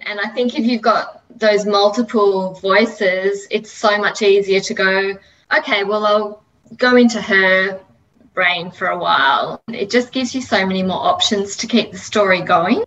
And I think if you've got those multiple voices, it's so much easier to go, okay, well, I'll go into her brain for a while. It just gives you so many more options to keep the story going.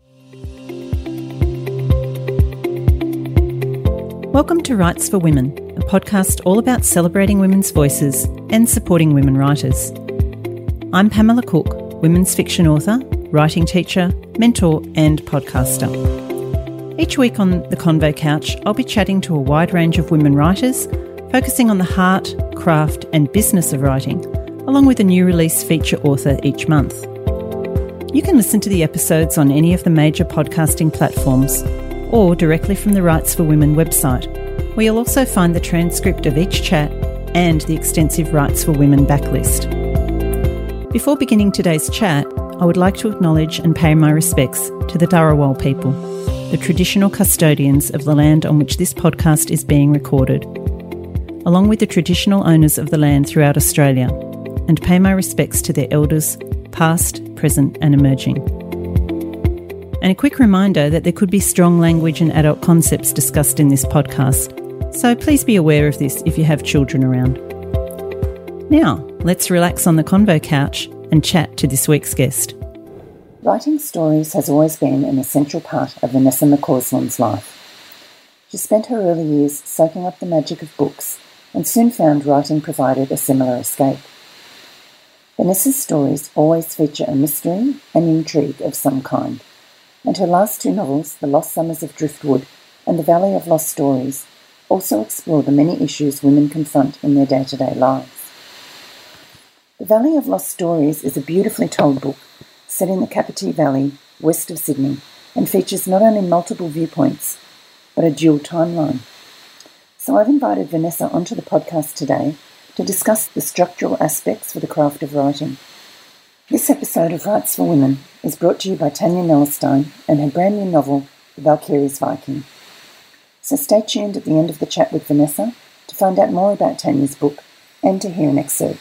Welcome to Writes for Women, a podcast all about celebrating women's voices and supporting women writers. I'm Pamela Cook, women's fiction author, writing teacher, mentor and podcaster. Each week on the Convo Couch, I'll be chatting to a wide range of women writers, focusing on the heart, craft and business of writing, along with a new release feature author each month. You can listen to the episodes on any of the major podcasting platforms or directly from the Writes for Women website, where you'll also find the transcript of each chat and the extensive Writes for Women backlist. Before beginning today's chat, I would like to acknowledge and pay my respects to the Dharawal people, the traditional custodians of the land on which this podcast is being recorded, along with the traditional owners of the land throughout Australia, and pay my respects to their elders, past, present and emerging. And a quick reminder that there could be strong language and adult concepts discussed in this podcast, so please be aware of this if you have children around. Now, let's relax on the Convo Couch and chat to this week's guest. Writing stories has always been an essential part of Vanessa McCausland's life. She spent her early years soaking up the magic of books and soon found writing provided a similar escape. Vanessa's stories always feature a mystery and intrigue of some kind, and her last two novels, The Lost Summers of Driftwood and The Valley of Lost Stories, also explore the many issues women confront in their day-to-day lives. The Valley of Lost Stories is a beautifully told book set in the Kapiti Valley, west of Sydney, and features not only multiple viewpoints, but a dual timeline. So I've invited Vanessa onto the podcast today to discuss the structural aspects for the craft of writing. This episode of Writes for Women is brought to you by Tanya Nellestein and her brand new novel, The Valkyrie's Viking. So stay tuned at the end of the chat with Vanessa to find out more about Tanya's book and to hear an excerpt.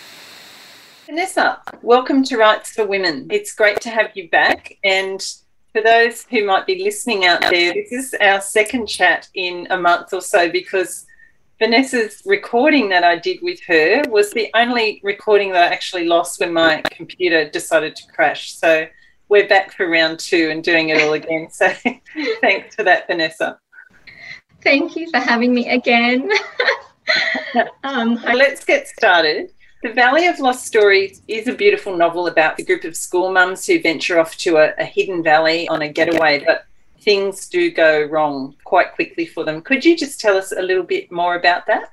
Vanessa, welcome to Writes for Women. It's great to have you back. And for those who might be listening out there, this is our second chat in a month or so because Vanessa's recording that I did with her was the only recording that I actually lost when my computer decided to crash. So we're back for round two and doing it all again. So thanks for that, Vanessa. Thank you for having me again. Let's get started. The Valley of Lost Stories is a beautiful novel about a group of school mums who venture off to a hidden valley on a getaway, but things do go wrong quite quickly for them. Could you just tell us a little bit more about that?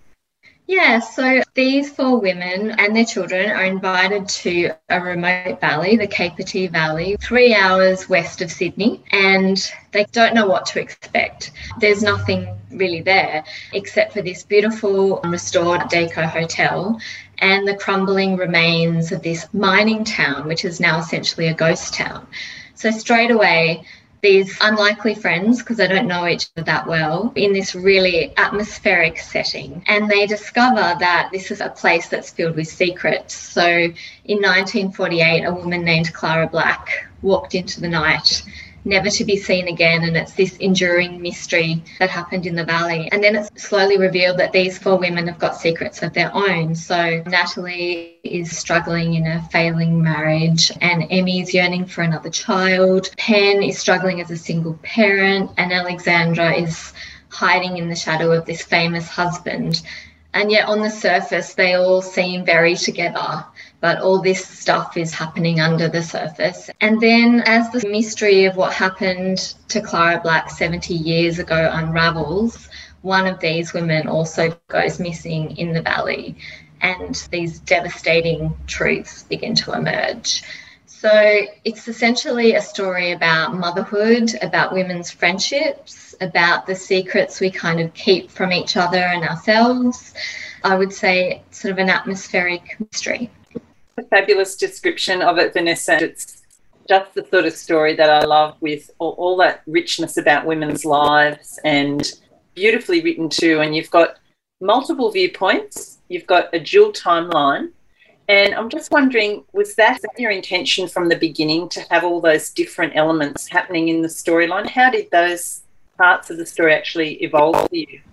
Yeah, so these four women and their children are invited to a remote valley, the Kapiti Valley, 3 hours west of Sydney, and they don't know what to expect. There's nothing really there except for this beautiful restored Deco hotel and the crumbling remains of this mining town, which is now essentially a ghost town. So straight away, these unlikely friends, because they don't know each other that well, in this really atmospheric setting. And they discover that this is a place that's filled with secrets. So in 1948, a woman named Clara Black walked into the night, never to be seen again, and it's this enduring mystery that happened in the valley. And then it's slowly revealed that these four women have got secrets of their own. So Natalie is struggling in a failing marriage, and Emmy is yearning for another child. Pen is struggling as a single parent, and Alexandra is hiding in the shadow of this famous husband. And yet on the surface, they all seem very together, but all this stuff is happening under the surface. And then as the mystery of what happened to Clara Black 70 years ago unravels, one of these women also goes missing in the valley, and these devastating truths begin to emerge. So it's essentially a story about motherhood, about women's friendships, about the secrets we kind of keep from each other and ourselves. I would say sort of an atmospheric mystery. A fabulous description of it, Vanessa. It's just the sort of story that I love, with all that richness about women's lives, and beautifully written too. And you've got multiple viewpoints, you've got a dual timeline. And I'm just wondering, was that your intention from the beginning, to have all those different elements happening in the storyline? How did those parts of the story actually evolved for you?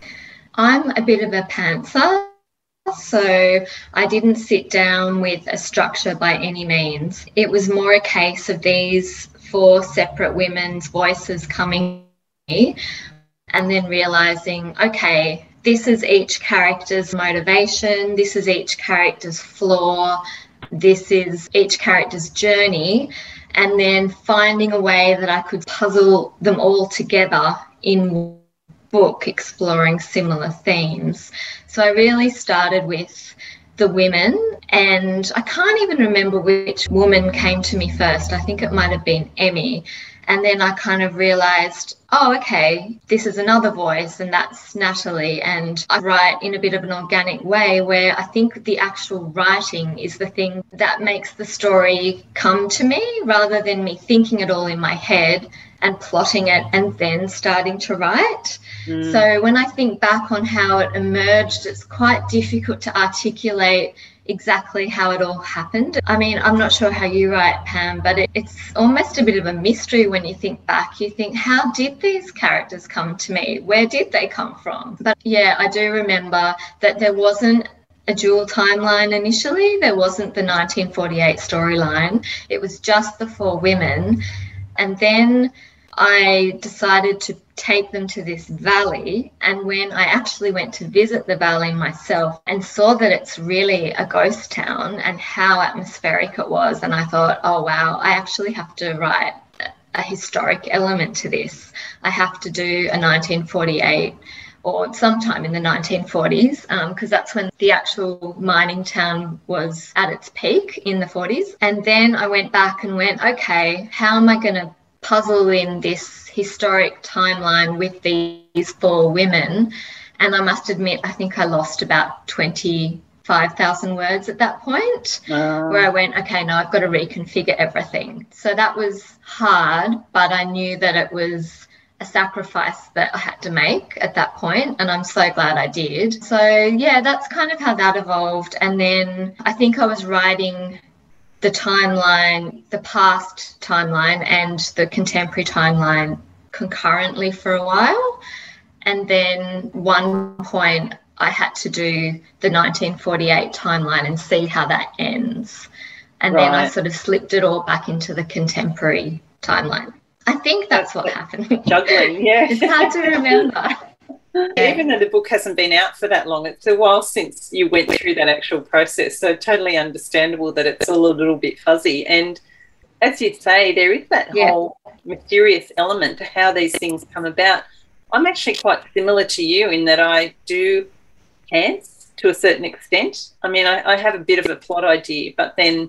I'm a bit of a pantser, so I didn't sit down with a structure by any means. It was more a case of these 4 separate women's voices coming to me and then realising, okay, this is each character's motivation, this is each character's flaw, this is each character's journey, and then finding a way that I could puzzle them all together in book exploring similar themes. So I really started with the women, and I can't even remember which woman came to me first. I think it might have been Emmy. And then I kind of realised, oh, okay, this is another voice, and that's Natalie. And I write in a bit of an organic way where I think the actual writing is the thing that makes the story come to me rather than me thinking it all in my head and plotting it and then starting to write. So when I think back on how it emerged, it's quite difficult to articulate exactly how it all happened. I mean, I'm not sure how you write, Pam, but it's almost a bit of a mystery when you think back. You think, how did these characters come to me? Where did they come from? But yeah, I do remember that there wasn't a dual timeline initially. There wasn't the 1948 storyline. It was just the 4 women. And then I decided to take them to this valley, and when I actually went to visit the valley myself and saw that it's really a ghost town and how atmospheric it was, and I thought, oh wow, I actually have to write a historic element to this. I have to do a 1948 or sometime in the 1940s, because that's when the actual mining town was at its peak in the 40s. And then I went back and went, okay, how am I going to puzzle in this historic timeline with these 4 women? And I must admit, I think I lost about 25,000 words at that point, where I went, okay, now I've got to reconfigure everything. So that was hard, but I knew that it was a sacrifice that I had to make at that point, and I'm so glad I did. So yeah, that's kind of how that evolved. And then I think I was writing the timeline, the past timeline and the contemporary timeline concurrently for a while. And then one point I had to do the 1948 timeline and see how that ends. And then I sort of slipped it all back into the contemporary timeline. I think that's what happened. Juggling, yeah. It's hard to remember. Even though the book hasn't been out for that long, it's a while since you went through that actual process, so totally understandable that it's all a little bit fuzzy. And as you say, there is that whole mysterious element to how these things come about. I'm actually quite similar to you in that I do pants to a certain extent. I mean, I have a bit of a plot idea, but then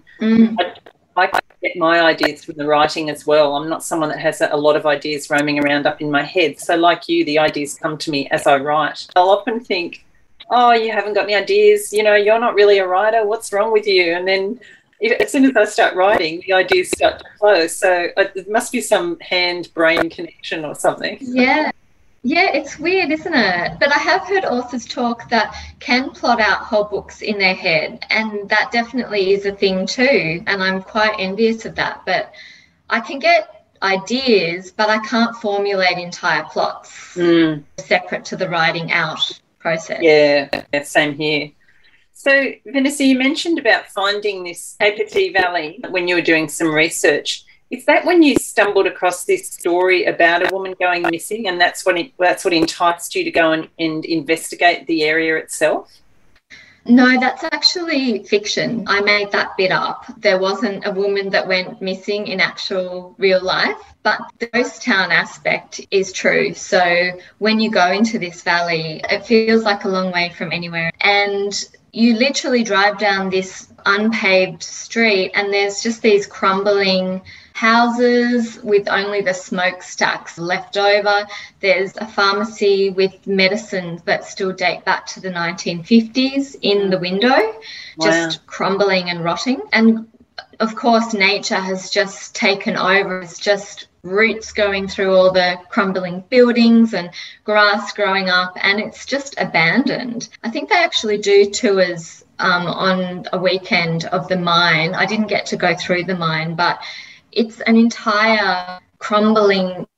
I get my ideas from the writing as well. I'm not someone that has a lot of ideas roaming around up in my head. So like you, the ideas come to me as I write. I'll often think, oh, you haven't got any ideas, you know, you're not really a writer, what's wrong with you? And then as soon as I start writing, the ideas start to flow. So it must be some hand-brain connection or something. Yeah, it's weird, isn't it? But I have heard authors talk that can plot out whole books in their head, and that definitely is a thing too, and I'm quite envious of that. But I can get ideas, but I can't formulate entire plots separate to the writing out process. Yeah, same here. So, Vanessa, you mentioned about finding this Kapiti Valley when you were doing some research. Is that when you stumbled across this story about a woman going missing, and that's what enticed you to go and investigate the area itself? No, that's actually fiction. I made that bit up. There wasn't a woman that went missing in actual real life, but the ghost town aspect is true. So when you go into this valley, it feels like a long way from anywhere. And you literally drive down this unpaved street and there's just these crumbling houses with only the smokestacks left over. There's a pharmacy with medicines that still date back to the 1950s in the window, just crumbling and rotting. And of course, nature has just taken over. It's just roots going through all the crumbling buildings and grass growing up, and it's just abandoned. I think they actually do tours on a weekend of the mine. I didn't get to go through the mine, but it's an entire crumbling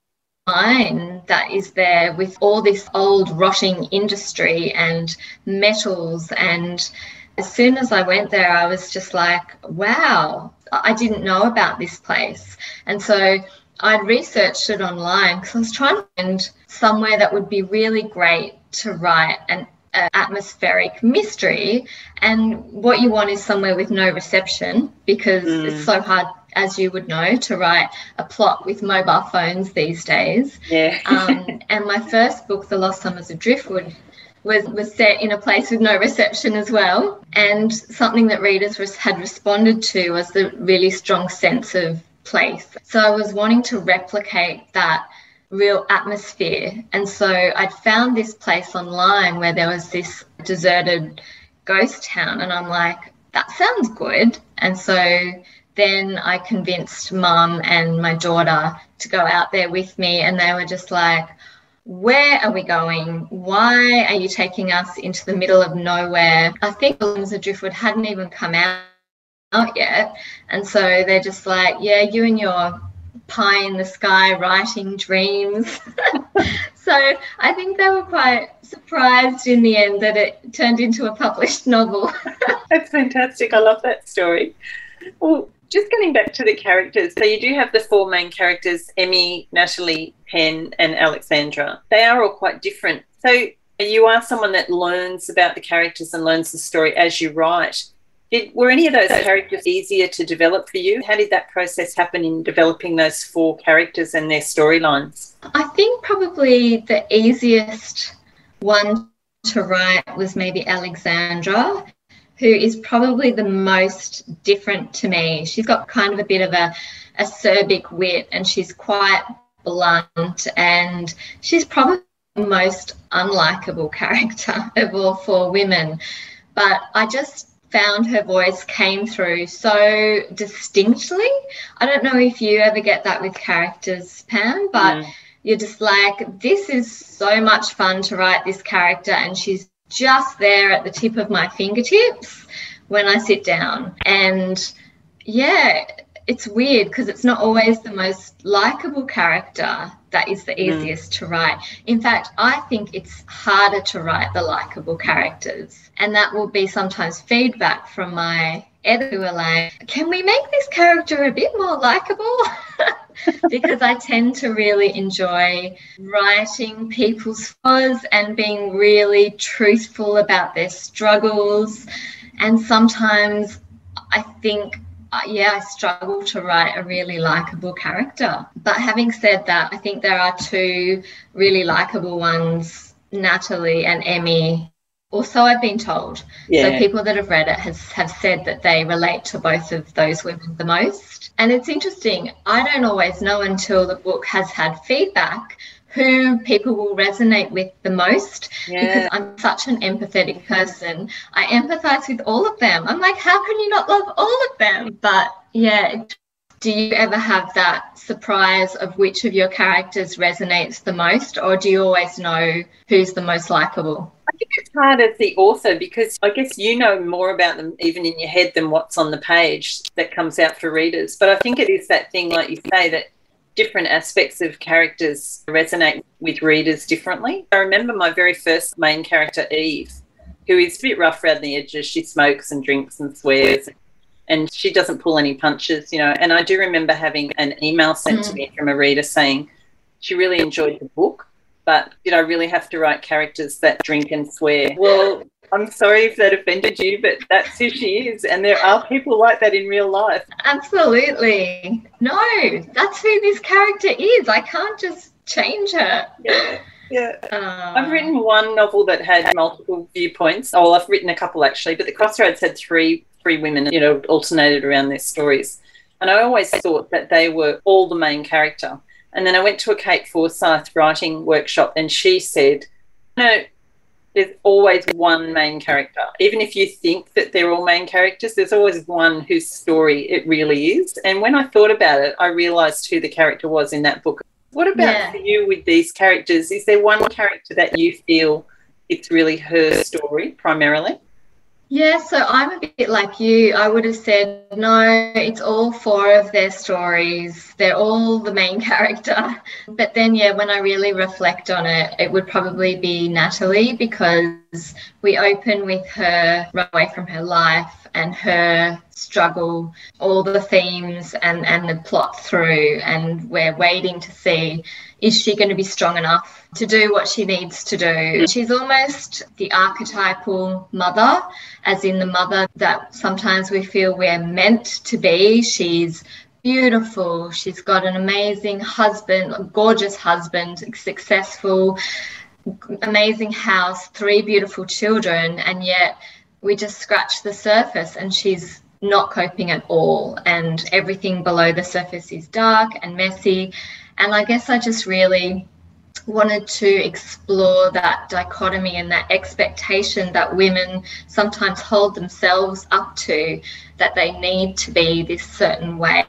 mine that is there with all this old rotting industry and metals. And as soon as I went there, I was just like, wow, I didn't know about this place. And so I'd researched it online because I was trying to find somewhere that would be really great to write an atmospheric mystery. And what you want is somewhere with no reception, because it's so hard, as you would know, to write a plot with mobile phones these days. Yeah. And my first book, The Lost Summers of Driftwood, was set in a place with no reception as well. And something that readers had responded to was the really strong sense of place. So I was wanting to replicate that real atmosphere. And so I'd found this place online where there was this deserted ghost town, and I'm like, that sounds good. And so then I convinced Mum and my daughter to go out there with me, and they were just like, where are we going? Why are you taking us into the middle of nowhere? I think The Summers of Driftwood hadn't even come out yet. And so they're just like, yeah, you and your pie in the sky writing dreams. So I think they were quite surprised in the end that it turned into a published novel. That's fantastic. I love that story. Well, just getting back to the characters, so you do have the four main characters, Emmy, Natalie, Pen and Alexandra. They are all quite different. So you are someone that learns about the characters and learns the story as you write. Were any of those characters easier to develop for you? How did that process happen in developing those four characters and their storylines? I think probably the easiest one to write was maybe Alexandra, who is probably the most different to me. She's got kind of a bit of a acerbic wit, and she's quite blunt, and she's probably the most unlikable character of all four women. But I just found her voice came through so distinctly. I don't know if you ever get that with characters, Pam, but you're just like, this is so much fun to write this character, and she's just there at the tip of my fingertips when I sit down. And yeah, it's weird because it's not always the most likable character that is the easiest to write. In fact, I think it's harder to write the likable characters. And that will be sometimes feedback from my editor who are like, can we make this character a bit more likable? Because I tend to really enjoy writing people's flaws and being really truthful about their struggles. And sometimes I think, I struggle to write a really likable character. But having said that, I think there are two really likable ones, Natalie and Emmy. Also, I've been told. So people that have read it have said that they relate to both of those women the most. And it's interesting. I don't always know until the book has had feedback who people will resonate with the most, because I'm such an empathetic person. I empathise with all of them. I'm like, how can you not love all of them? But yeah, do you ever have that surprise of which of your characters resonates the most, or do you always know who's the most likeable? I think it's hard as the author, because I guess you know more about them even in your head than what's on the page that comes out for readers. But I think it is that thing, like you say, that different aspects of characters resonate with readers differently. I remember my very first main character, Eve, who is a bit rough around the edges. She smokes and drinks and swears, and she doesn't pull any punches, you know. And I do remember having an email sent to me from a reader saying she really enjoyed the book, but did I really have to write characters that drink and swear? Well, I'm sorry if that offended you, but that's who she is, and there are people like that in real life. Absolutely. No, that's who this character is. I can't just change her. I've written one novel that had multiple viewpoints. Oh, well, I've written a couple actually, but The Crossroads had three women, you know, alternated around their stories. And I always thought that they were all the main character. And then I went to a Kate Forsyth writing workshop, and she said, no, there's always one main character. Even if you think that they're all main characters, there's always one whose story it really is. And when I thought about it, I realised who the character was in that book. What about for you with these characters? Is there one character that you feel it's really her story primarily? Yeah, so I'm a bit like you. I would have said, no, it's all four of their stories. They're all the main character. But then, yeah, when I really reflect on it, it would probably be Natalie, because we open with her run away from her life and her struggle, all the themes and the plot through, and we're waiting to see, is she going to be strong enough to do what she needs to do? She's almost the archetypal mother, as in the mother that sometimes we feel we're meant to be. She's beautiful. She's got an amazing husband, a gorgeous husband, successful, amazing house, 3 beautiful children, and yet we just scratch the surface and she's not coping at all, and everything below the surface is dark and messy. And I guess I just really wanted to explore that dichotomy and that expectation that women sometimes hold themselves up to, that they need to be this certain way.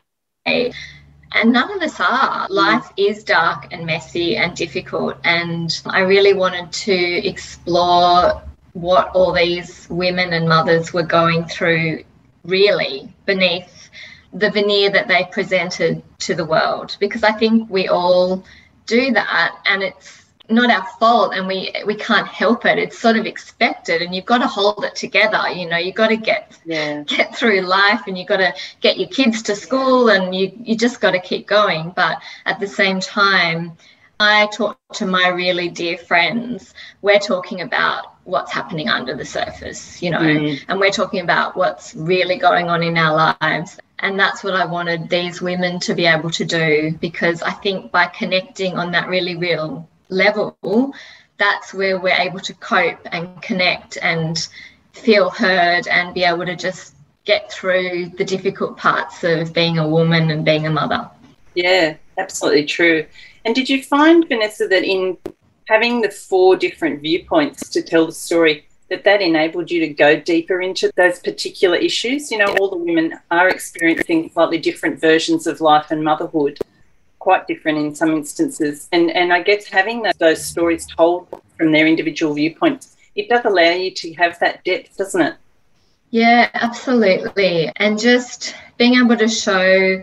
And none of us are. Life is dark and messy and difficult. And I really wanted to explore what all these women and mothers were going through really beneath the veneer that they presented to the world, because I think we all do that, and it's not our fault, and we can't help it. It's sort of expected, and you've got to hold it together. You know, you've got to get through life, and you've got to get your kids to school, and you just got to keep going. But at the same time, I talk to my really dear friends. We're talking about what's happening under the surface, you know, and we're talking about what's really going on in our lives. And that's what I wanted these women to be able to do, because I think by connecting on that really real level, that's where we're able to cope and connect and feel heard and be able to just get through the difficult parts of being a woman and being a mother. Yeah, absolutely true. And did you find, Vanessa, that in having the 4 different viewpoints to tell the story, that enabled you to go deeper into those particular issues? You know, all the women are experiencing slightly different versions of life and motherhood, quite different in some instances. And I guess having those stories told from their individual viewpoints, it does allow you to have that depth, doesn't it? Yeah, absolutely. And just being able to show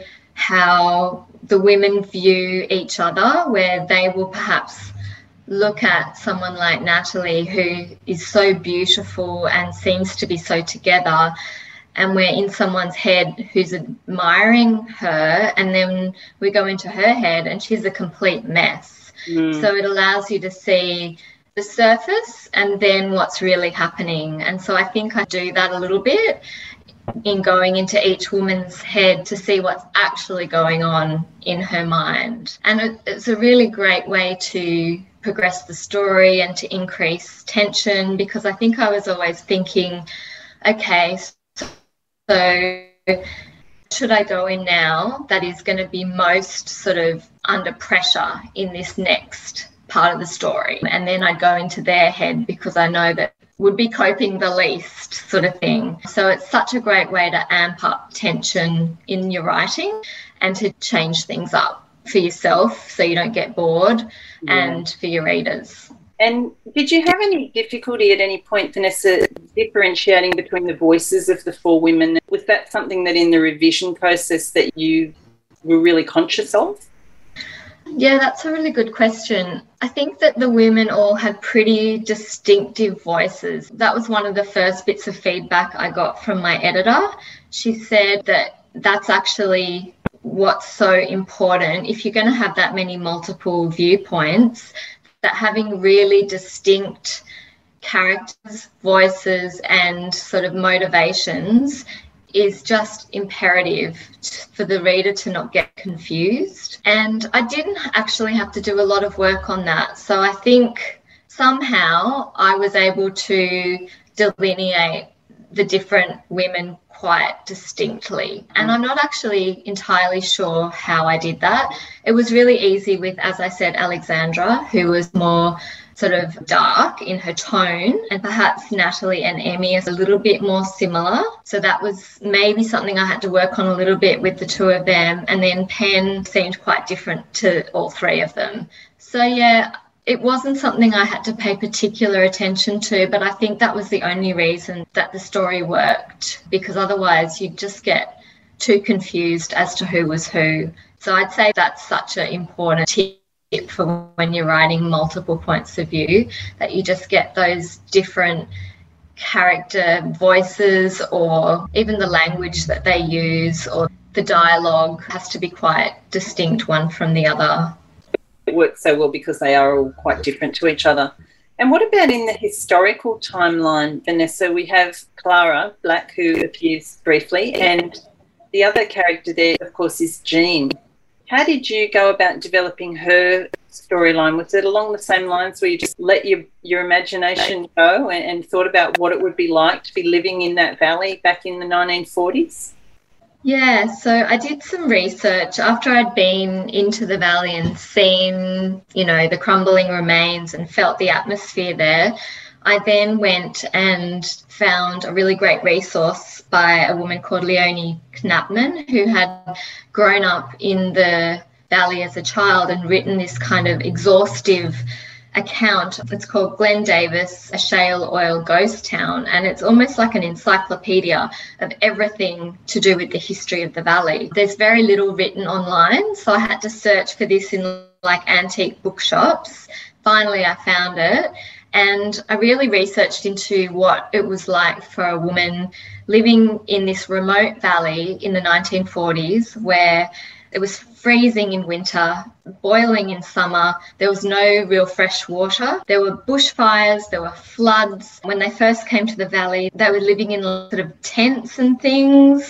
how the women view each other, where they will perhaps look at someone like Natalie, who is so beautiful and seems to be so together, and we're in someone's head who's admiring her, and then we go into her head and she's a complete mess. So it allows you to see the surface and then what's really happening. And so I think I do that a little bit in going into each woman's head to see what's actually going on in her mind. And it's a really great way to progress the story and to increase tension, because I think I was always thinking, okay, so should I go in now that is going to be most sort of under pressure in this next part of the story? And then I'd go into their head because I know that would be coping the least, sort of thing. So it's such a great way to amp up tension in your writing and to change things up for yourself so you don't get bored, and for your readers. And did you have any difficulty at any point, Vanessa, differentiating between the voices of the 4 women? Was that something that in the revision process that you were really conscious of? Yeah, that's a really good question. I think that the women all had pretty distinctive voices. That was one of the first bits of feedback I got from my editor. She said that that's actually what's so important. If you're going to have that many multiple viewpoints, that having really distinct characters, voices, and sort of motivations is just imperative for the reader to not get confused. And I didn't actually have to do a lot of work on that. So I think somehow I was able to delineate the different women quite distinctly. And I'm not actually entirely sure how I did that. It was really easy with, as I said, Alexandra, who was more sort of dark in her tone, and perhaps Natalie and Emmy is a little bit more similar. So that was maybe something I had to work on a little bit with the 2 of them. And then Pen seemed quite different to all 3 of them. So yeah, It wasn't something I had to pay particular attention to, but I think that was the only reason that the story worked, because otherwise you'd just get too confused as to who was who. So I'd say that's such an important tip for when you're writing multiple points of view, that you just get those different character voices, or even the language that they use, or the dialogue has to be quite distinct one from the other. It works so well because they are all quite different to each other. And what about in the historical timeline, Vanessa? We have Clara Black, who appears briefly, and the other character there, of course, is Jean. How did you go about developing her storyline? Was it along the same lines where you just let your imagination go and thought about what it would be like to be living in that valley back in the 1940s? Yeah, so I did some research after I'd been into the valley and seen, the crumbling remains and felt the atmosphere there. I then went and found a really great resource by a woman called Leonie Knapman, who had grown up in the valley as a child and written this kind of exhaustive account. It's called Glen Davis, a shale oil ghost town, and it's almost like an encyclopedia of everything to do with the history of the valley. There's very little written online, so I had to search for this in like antique bookshops. Finally, I found it, and I really researched into what it was like for a woman living in this remote valley in the 1940s, where it was freezing in winter, boiling in summer. There was no real fresh water. There were bushfires, there were floods. When they first came to the valley, they were living in sort of tents and things.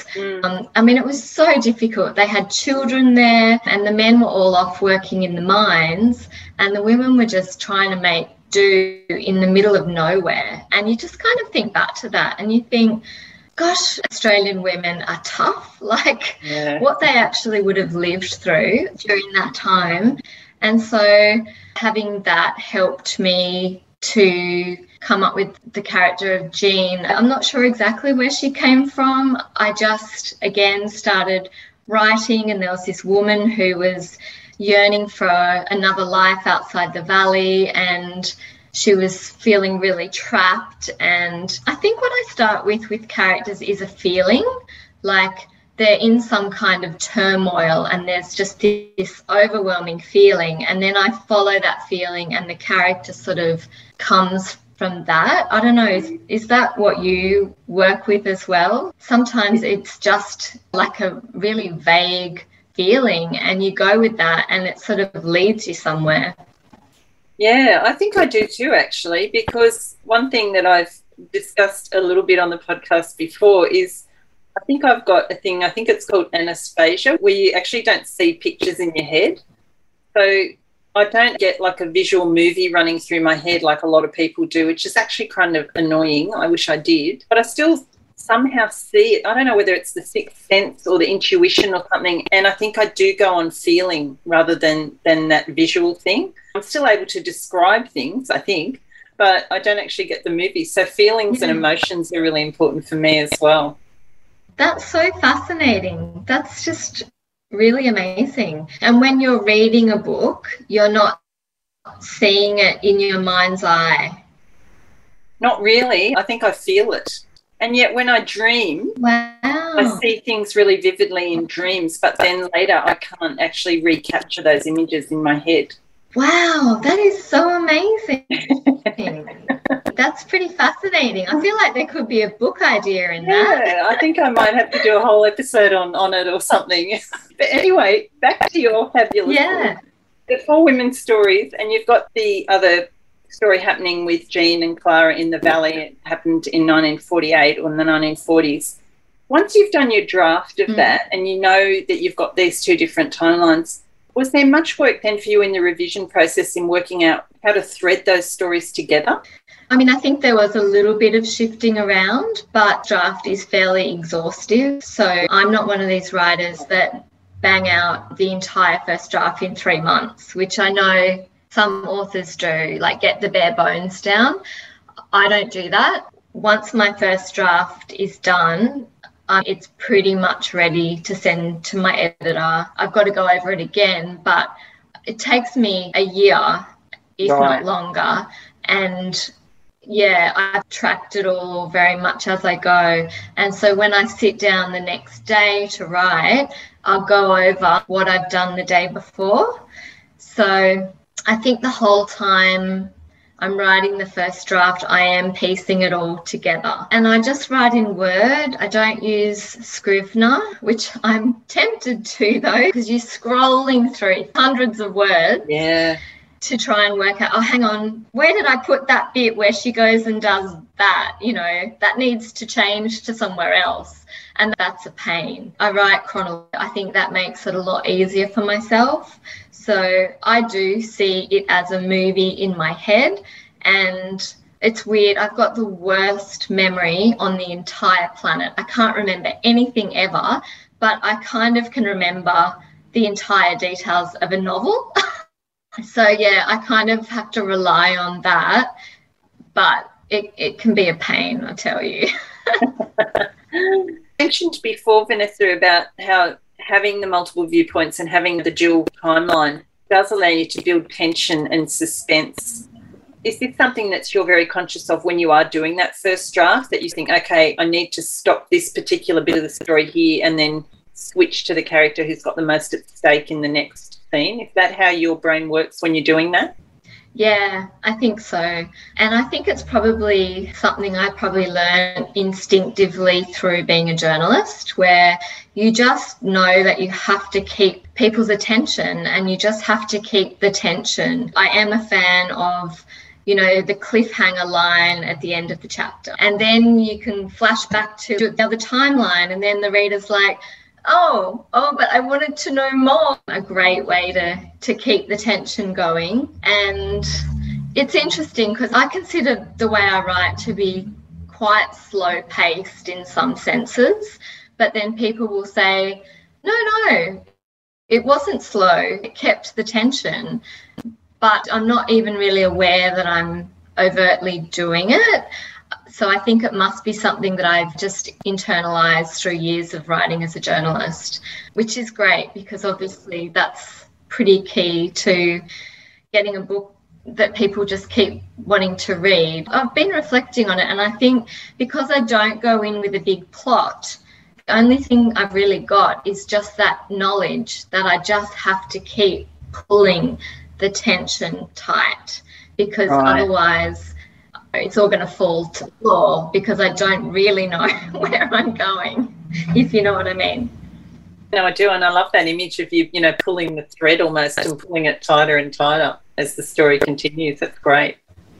It was so difficult. They had children there, and the men were all off working in the mines, and the women were just trying to make do in the middle of nowhere. And you just kind of think back to that and you think, gosh, Australian women are tough, what they actually would have lived through during that time. And so having that helped me to come up with the character of Jean. I'm not sure exactly where she came from. I just, again, started writing, and there was this woman who was yearning for another life outside the valley, and she was feeling really trapped. And I think what I start with characters is a feeling, like they're in some kind of turmoil and there's just this overwhelming feeling, and then I follow that feeling and the character sort of comes from that. I don't know, is that what you work with as well? Sometimes it's just like a really vague feeling and you go with that and it sort of leads you somewhere. Yeah, I think I do too, actually, because one thing that I've discussed a little bit on the podcast before is I think I've got a thing, I think it's called anaphasia, where you actually don't see pictures in your head. So I don't get like a visual movie running through my head like a lot of people do, which is actually kind of annoying. I wish I did. But I still somehow see it. I don't know whether it's the sixth sense or the intuition or something. And I think I do go on feeling rather than that visual thing. I'm still able to describe things, I think, but I don't actually get the movie. So feelings and emotions are really important for me as well. That's so fascinating. That's just really amazing. And when you're reading a book, you're not seeing it in your mind's eye. Not really. I think I feel it. And yet when I dream, I see things really vividly in dreams, but then later I can't actually recapture those images in my head. Wow, that is so amazing. That's pretty fascinating. I feel like there could be a book idea in that. Yeah, I think I might have to do a whole episode on it or something. But anyway, back to your fabulous book. The 4 women's stories, and you've got the other story happening with Jean and Clara in the valley. It happened in 1948 or in the 1940s. Once you've done your draft of that and you know that you've got these 2 different timelines, was there much work then for you in the revision process in working out how to thread those stories together? I mean, I think there was a little bit of shifting around, but draft is fairly exhaustive. So I'm not one of these writers that bang out the entire first draft in 3 months, which I know some authors do, like get the bare bones down. I don't do that. Once my first draft is done, it's pretty much ready to send to my editor. I've got to go over it again, but it takes me a year if Right. not longer. And yeah, I've tracked it all very much as I go. And so when I sit down the next day to write, I'll go over what I've done the day before. So I think the whole time I'm writing the first draft, I am piecing it all together. And I just write in Word. I don't use Scrivener, which I'm tempted to though, because you're scrolling through hundreds of words. Yeah. To try and work out, oh, hang on, where did I put that bit where she goes and does that? You know, that needs to change to somewhere else. And that's a pain. I write chronologically. I think that makes it a lot easier for myself. So I do see it as a movie in my head. And it's weird. I've got the worst memory on the entire planet. I can't remember anything ever, but I kind of can remember the entire details of a novel. So, yeah, I kind of have to rely on that, but it can be a pain, I tell you. You mentioned before, Vanessa, about how having the multiple viewpoints and having the dual timeline does allow you to build tension and suspense. Is this something that you're very conscious of when you are doing that first draft, that you think, okay, I need to stop this particular bit of the story here and then switch to the character who's got the most at stake in the next scene? Is that how your brain works when you're doing that? Yeah, I think so. And I think it's probably something I probably learned instinctively through being a journalist, where you just know that you have to keep people's attention and you just have to keep the tension. I am a fan of, you know, the cliffhanger line at the end of the chapter. And then you can flash back to the other timeline and then the reader's like, oh, but I wanted to know more. A great way to keep the tension going. And it's interesting because I consider the way I write to be quite slow paced in some senses, but then people will say, no, it wasn't slow. It kept the tension, but I'm not even really aware that I'm overtly doing it. So I think it must be something that I've just internalized through years of writing as a journalist, which is great because obviously that's pretty key to getting a book that people just keep wanting to read. I've been reflecting on it, and I think because I don't go in with a big plot, the only thing I've really got is just that knowledge that I just have to keep pulling the tension tight, because otherwise it's all going to fall to the floor because I don't really know where I'm going, if you know what I mean. No, I do, and I love that image of you, pulling the thread almost and pulling it tighter and tighter as the story continues. That's great.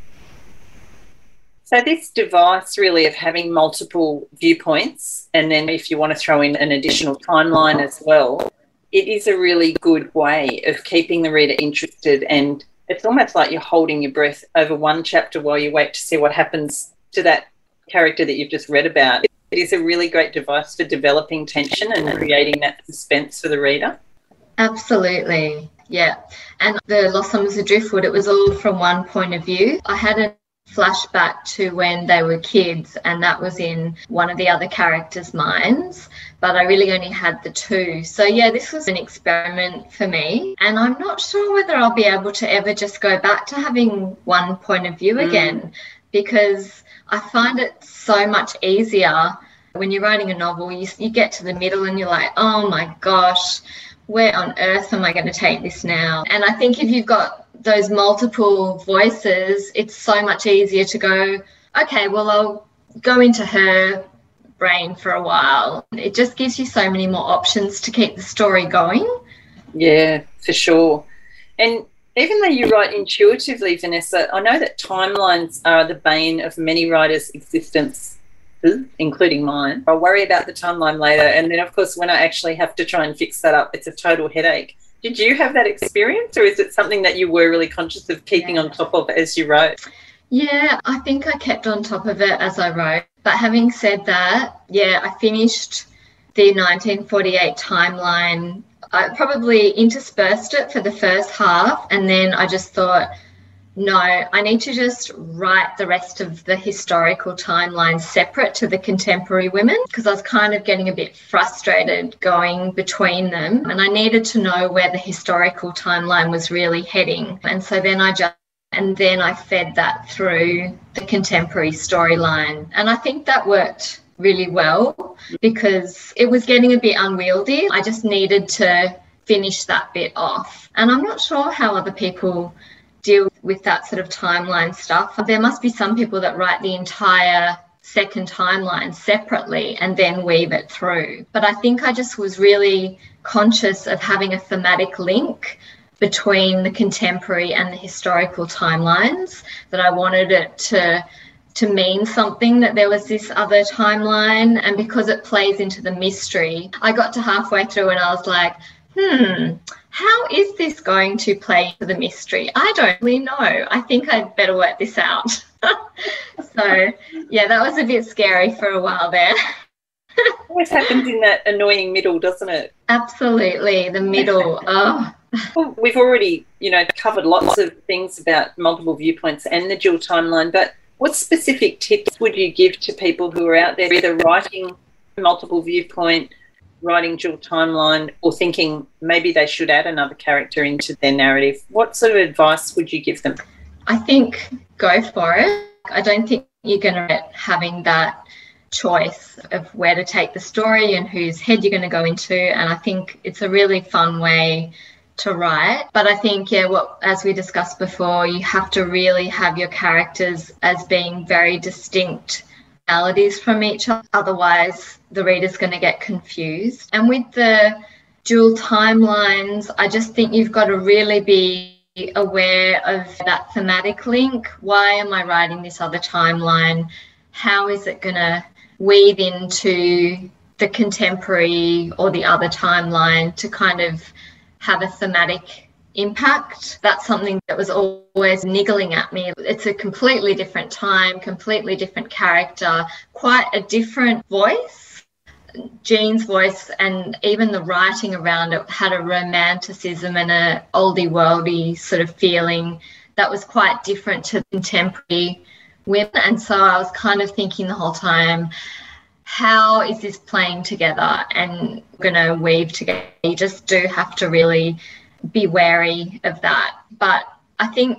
So this device really of having multiple viewpoints, and then if you want to throw in an additional timeline as well, it is a really good way of keeping the reader interested, and it's almost like you're holding your breath over one chapter while you wait to see what happens to that character that you've just read about. It is a really great device for developing tension and creating that suspense for the reader. Absolutely, yeah. And the Lost Summers of Driftwood, it was all from one point of view. I had a flashback to when they were kids, and that was in one of the other characters' minds, but I really only had the two. So yeah, this was an experiment for me, and I'm not sure whether I'll be able to ever just go back to having one point of view again, because I find it so much easier when you're writing a novel. You get to the middle and you're like, oh my gosh, where on earth am I going to take this now? And I think if you've got those multiple voices, it's so much easier to go, okay, well, I'll go into her brain for a while. It just gives you so many more options to keep the story going. Yeah, for sure. And even though you write intuitively, Vanessa, I know that timelines are the bane of many writers' existence, including mine. I worry about the timeline later, and then, of course, when I actually have to try and fix that up, it's a total headache. Did you have that experience, or is it something that you were really conscious of keeping on top of as you wrote? Yeah, I think I kept on top of it as I wrote. But having said that, yeah, I finished the 1948 timeline. I probably interspersed it for the first half, and then I just thought, no, I need to just write the rest of the historical timeline separate to the contemporary women, because I was kind of getting a bit frustrated going between them, and I needed to know where the historical timeline was really heading. And so then I just and then I fed that through the contemporary storyline. And I think that worked really well because it was getting a bit unwieldy. I just needed to finish that bit off. And I'm not sure how other people deal with that sort of timeline stuff. There must be some people that write the entire second timeline separately and then weave it through. But I think I just was really conscious of having a thematic link between the contemporary and the historical timelines, that I wanted it to mean something, that there was this other timeline. And because it plays into the mystery, I got to halfway through and I was like, how is this going to play into the mystery? I don't really know. I think I'd better work this out. So, yeah, that was a bit scary for a while there. Always happens in that annoying middle, doesn't it? Absolutely, the middle. Oh. Well, we've already, covered lots of things about multiple viewpoints and the dual timeline, but what specific tips would you give to people who are out there either writing multiple viewpoint, writing dual timeline, or thinking maybe they should add another character into their narrative? What sort of advice would you give them? I think go for it. I don't think you're going to regret having that choice of where to take the story and whose head you're going to go into. And I think it's a really fun way to write. But I think, as we discussed before, you have to really have your characters as being very distinct personalities from each other. Otherwise, the reader's going to get confused. And with the dual timelines, I just think you've got to really be aware of that thematic link. Why am I writing this other timeline? How is it going to weave into the contemporary or the other timeline to kind of have a thematic impact? That's something that was always niggling at me. It's a completely different time, completely different character, quite a different voice. Jean's voice and even the writing around it had a romanticism and a oldie worldy sort of feeling that was quite different to contemporary women. And so I was kind of thinking the whole time, how is this playing together and going to weave together? You just do have to really be wary of that. But I think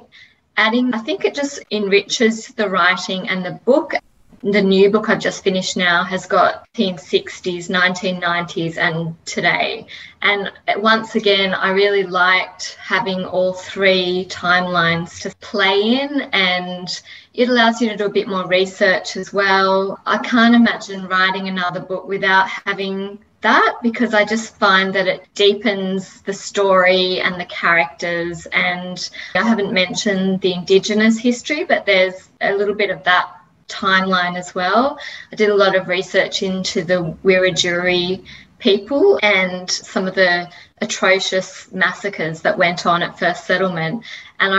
it just enriches the writing and the book. The new book I've just finished now has got 1960s, 1990s and today. And once again, I really liked having all three timelines to play in, and it allows you to do a bit more research as well. I can't imagine writing another book without having that, because I just find that it deepens the story and the characters. And I haven't mentioned the Indigenous history, but there's a little bit of that timeline as well. I did a lot of research into the Wiradjuri people and some of the atrocious massacres that went on at First Settlement, and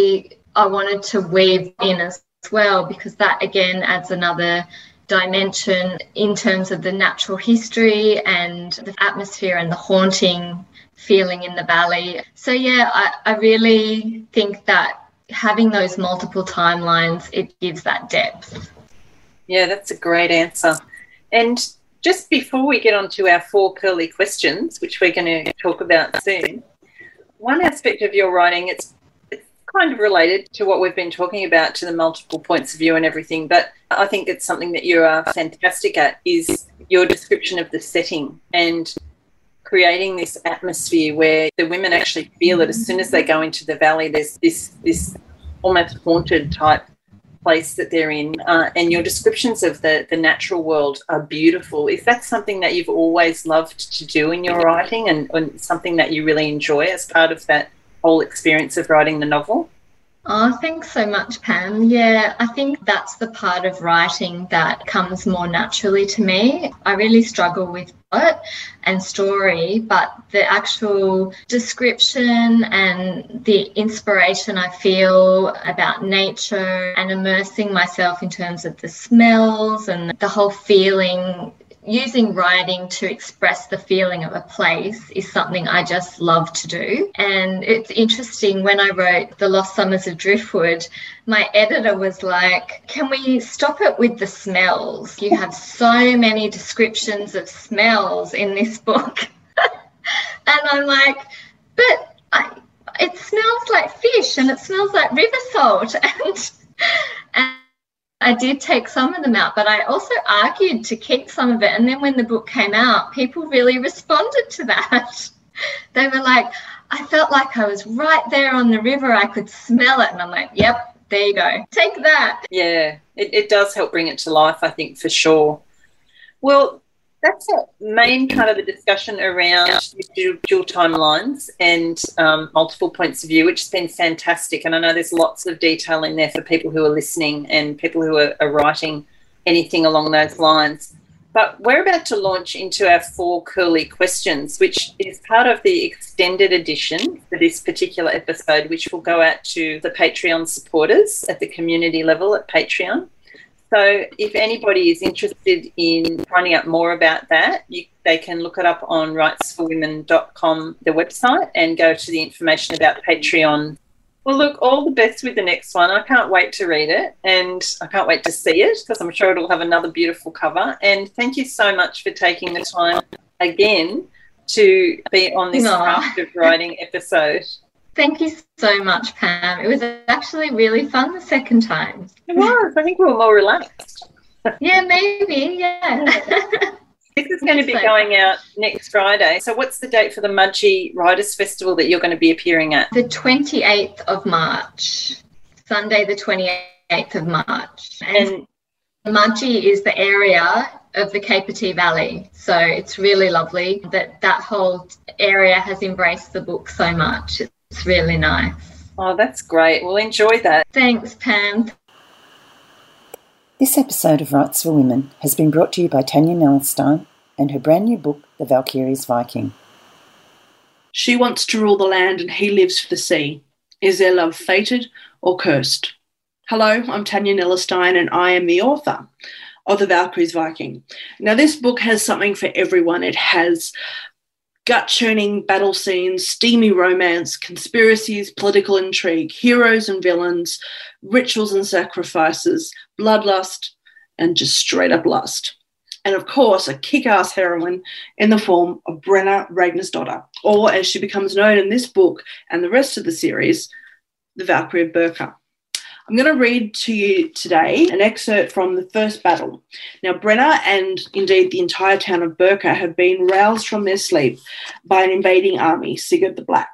I wanted to weave in as well, because that again adds another dimension in terms of the natural history and the atmosphere and the haunting feeling in the valley. So I really think that having those multiple timelines, it gives that depth. Yeah, that's a great answer. And just before we get on to our 4 curly questions, which we're going to talk about soon, one aspect of your writing, it's kind of related to what we've been talking about, to the multiple points of view and everything, but I think it's something that you are fantastic at, is your description of the setting and creating this atmosphere where the women actually feel it as soon as they go into the valley. There's this almost haunted type place that they're in, and your descriptions of the natural world are beautiful. Is that something that you've always loved to do in your writing, and something that you really enjoy as part of that whole experience of writing the novel? Oh, thanks so much, Pam. Yeah, I think that's the part of writing that comes more naturally to me. I really struggle with plot and story, but the actual description and the inspiration I feel about nature and immersing myself in terms of the smells and the whole feeling, using writing to express the feeling of a place is something I just love to do. And it's interesting, when I wrote The Lost Summers of Driftwood, my editor was like, can we stop it with the smells? You have so many descriptions of smells in this book. And I'm like, but it smells like fish and it smells like river salt. And I did take some of them out, but I also argued to keep some of it. And then when the book came out, people really responded to that. They were like, I felt like I was right there on the river. I could smell it. And I'm like, yep, there you go. Take that. Yeah, it does help bring it to life, I think, for sure. Well, that's the main kind of the discussion around dual timelines and multiple points of view, which has been fantastic. And I know there's lots of detail in there for people who are listening and people who are writing anything along those lines. But we're about to launch into our 4 curly questions, which is part of the extended edition for this particular episode, which will go out to the Patreon supporters at the community level at Patreon. So if anybody is interested in finding out more about that, they can look it up on rightsforwomen.com, the website, and go to the information about Patreon. Well, look, all the best with the next one. I can't wait to read it and I can't wait to see it because I'm sure it'll have another beautiful cover. And thank you so much for taking the time again to be on this craft of writing episode. Thank you so much, Pam. It was actually really fun the second time. It was. I think we were more relaxed. Yeah, maybe, yeah. This is going to be going out next Friday. So what's the date for the Mudgee Writers Festival that you're going to be appearing at? The 28th of March, Sunday the 28th of March. And Mudgee is the area of the Kapiti Valley. So it's really lovely that whole area has embraced the book so much. It's really nice. Oh, that's great. We'll enjoy that. Thanks, Pam. This episode of Rights for Women has been brought to you by Tanya Nellestein and her brand new book, The Valkyrie's Viking. She wants to rule the land and he lives for the sea. Is their love fated or cursed? Hello, I'm Tanya Nellestein and I am the author of The Valkyrie's Viking. Now, this book has something for everyone. It has gut-churning battle scenes, steamy romance, conspiracies, political intrigue, heroes and villains, rituals and sacrifices, bloodlust, and just straight-up lust. And, of course, a kick-ass heroine in the form of Brenna Ragnarsdottir, or, as she becomes known in this book and the rest of the series, the Valkyrie of Birka. I'm going to read to you today an excerpt from the first battle. Now, Brenna and indeed the entire town of Birka have been roused from their sleep by an invading army, Sigurd the Black.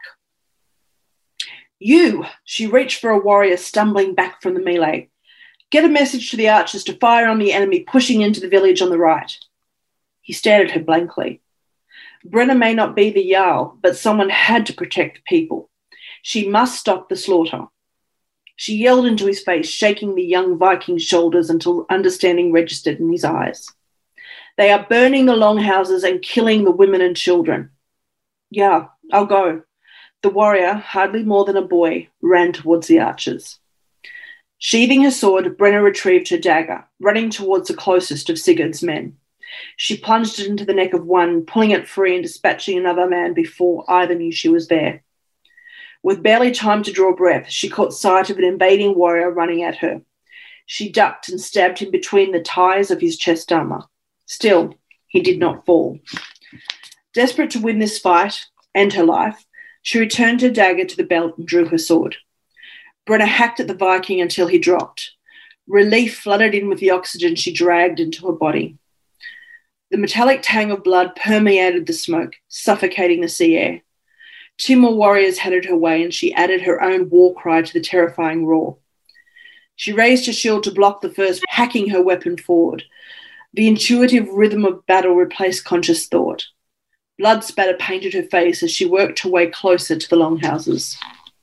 You, she reached for a warrior stumbling back from the melee. Get a message to the archers to fire on the enemy pushing into the village on the right. He stared at her blankly. Brenna may not be the Jarl, but someone had to protect the people. She must stop the slaughter. She yelled into his face, shaking the young Viking's shoulders until understanding registered in his eyes. They are burning the longhouses and killing the women and children. Yeah, I'll go. The warrior, hardly more than a boy, ran towards the archers. Sheathing her sword, Brenna retrieved her dagger, running towards the closest of Sigurd's men. She plunged it into the neck of one, pulling it free and dispatching another man before either knew she was there. With barely time to draw breath, she caught sight of an invading warrior running at her. She ducked and stabbed him between the ties of his chest armour. Still, he did not fall. Desperate to win this fight and her life, she returned her dagger to the belt and drew her sword. Brenna hacked at the Viking until he dropped. Relief flooded in with the oxygen she dragged into her body. The metallic tang of blood permeated the smoke, suffocating the sea air. 2 more warriors headed her way, and she added her own war cry to the terrifying roar. She raised her shield to block the first, hacking her weapon forward. The intuitive rhythm of battle replaced conscious thought. Blood spatter painted her face as she worked her way closer to the longhouses.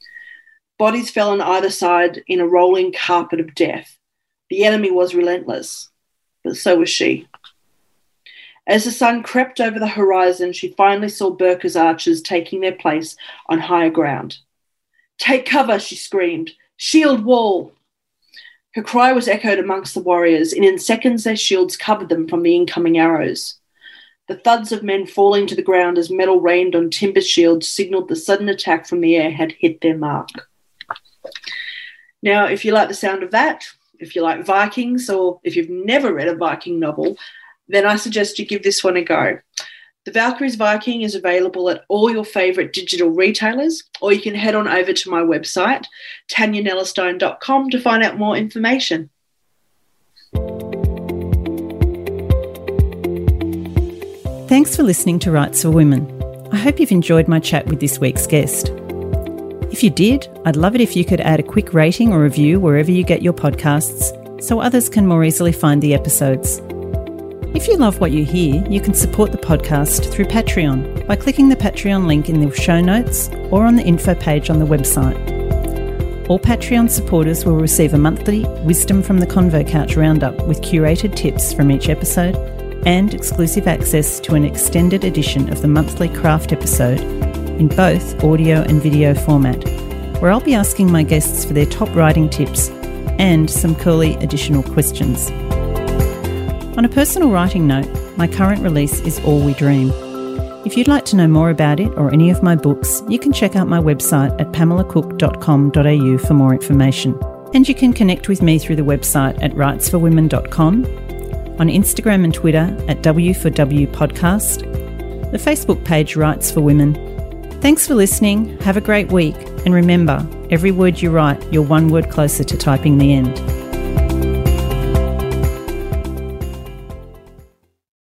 Bodies fell on either side in a rolling carpet of death. The enemy was relentless, but so was she. As the sun crept over the horizon, she finally saw Birka's archers taking their place on higher ground. "Take cover," she screamed. "Shield wall!" Her cry was echoed amongst the warriors, and in seconds their shields covered them from the incoming arrows. The thuds of men falling to the ground as metal rained on timber shields signalled the sudden attack from the air had hit their mark. Now, if you like the sound of that, if you like Vikings, or if you've never read a Viking novel, then I suggest you give this one a go. The Valkyries Viking is available at all your favourite digital retailers, or you can head on over to my website, tanyanellestein.com, to find out more information. Thanks for listening to Rights for Women. I hope you've enjoyed my chat with this week's guest. If you did, I'd love it if you could add a quick rating or review wherever you get your podcasts so others can more easily find the episodes. If you love what you hear, you can support the podcast through Patreon by clicking the Patreon link in the show notes or on the info page on the website. All Patreon supporters will receive a monthly Wisdom from the Convo Couch roundup with curated tips from each episode and exclusive access to an extended edition of the monthly craft episode in both audio and video format, where I'll be asking my guests for their top writing tips and some curly additional questions. On a personal writing note, my current release is All We Dream. If you'd like to know more about it or any of my books, you can check out my website at pamelacook.com.au for more information. And you can connect with me through the website at rightsforwomen.com, on Instagram and Twitter at W4W Podcast, the Facebook page Rights for Women. Thanks for listening, have a great week, and remember, every word you write, you're one word closer to typing the end.